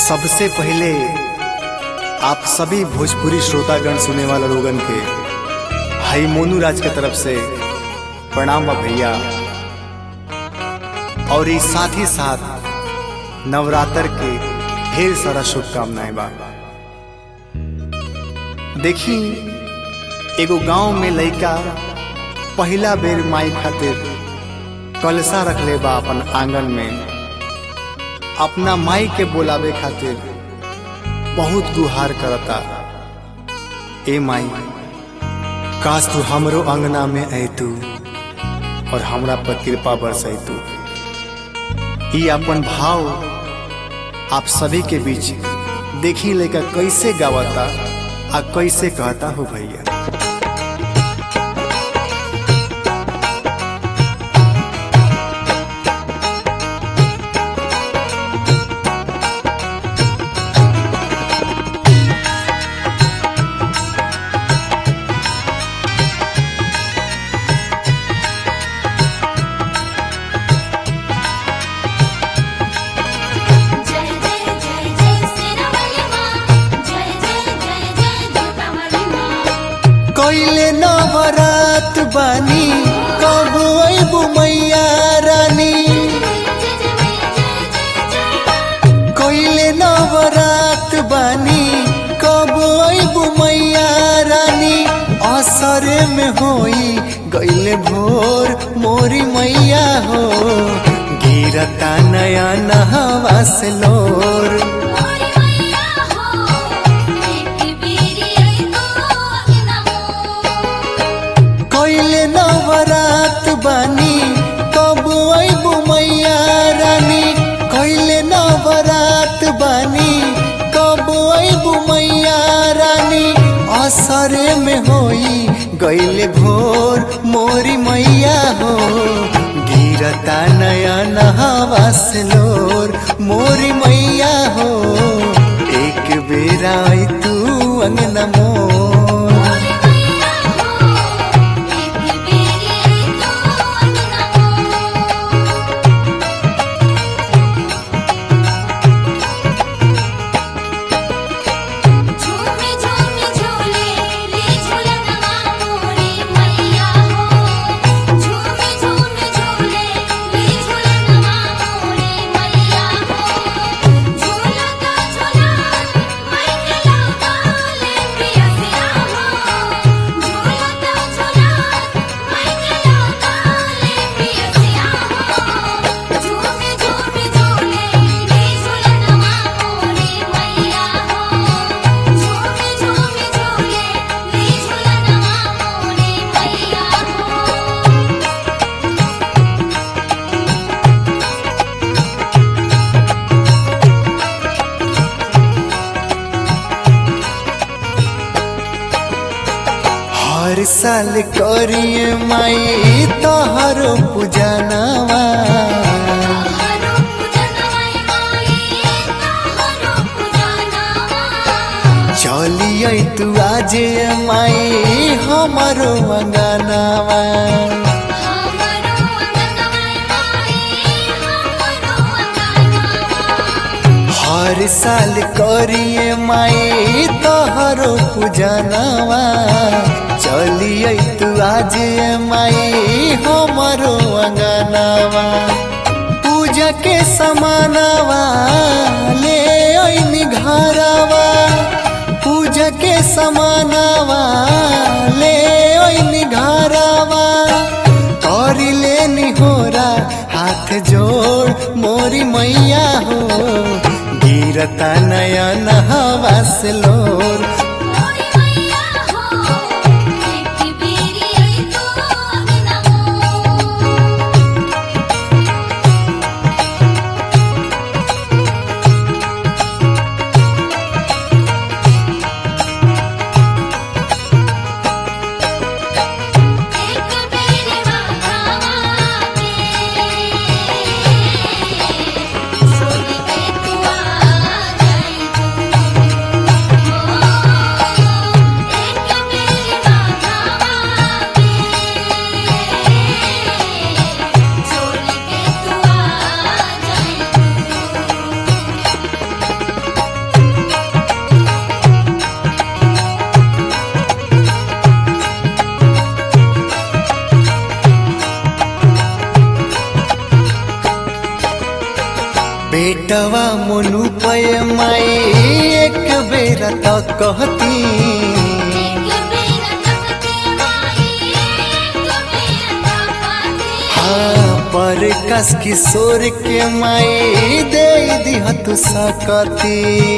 सबसे पहले आप सभी भोजपुरी श्रोतागण सुने वाले लोगन के भाई मोनू राज के तरफ से प्रणाम बा भैया। और इस साथ ही साथ नवरात्र के ढेर सारा शुभकामनाएं बा। देखी एगो गांव में लड़का पहला बेर माई खातिर कलसा रख ले बा अपन आंगन में। अपना माई के बोलावे खातिर बहुत गुहार करता, ए माई काश तू हमरो अंगना में अयतू और हमरा पर कृपा बरसैतू। ई अपन भाव आप सभी के बीच देखी लेकर कैसे गावता आ कैसे कहता हो भैया। कोइले नवरात बानी कब अइबू मैया रानी। कोइले नवरात बानी कब अइबू मैया रानी। असरे में होई गइले भोर मोरी मैया हो, गिरता नया नहवा से लोर। नवरात बानी कब अइबू मैया रानी। कइले नवरात बानी कब अइबू मैया रानी। असरे में होई गइले भोर मोरी मैया हो, गिरता नया नहवा से लोर मोरी मैया हो। एक बेरा आई तू अंगना मोर। हर साल करिए माई तोहरो पूजनवा। चलिए तू आज माई हमारो अंगनवा। हर साल करिए माई तोहरो पूजनवा। चलिए तू आज माई हमारो अंगनवा। पूजा के समानवा ले अइनी घरवा। पूजा के समानवा ले अइनी घरवा। कर लेनी होरा हाथ जोड़ मोरी मैया हो, गिरता नया नहवा से लोर। बेटवा मोनू पय माई एक बेरा तक कहती हाँ पर कस किशोर के माई दे दिह तू सकती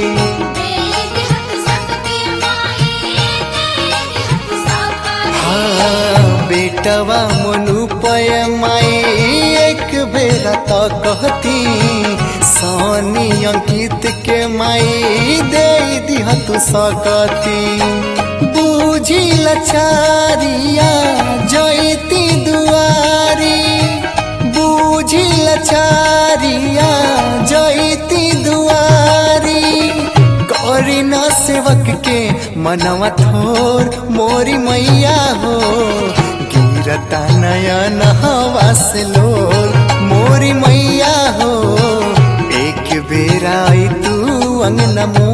हाँ बेटवा मोनू पय माई एक बेरा तक कहती सोनी अंकित के माई दे दिह तू सकती बूझी लचारिया जयती दुआरी बूझी लचारिया जयती दुआरी करी न सेवक के मनवा थोर मोरी मैया हो गिरता नयन हवा से लोर मोरी मैया हो एक बेरा आई तू अंगना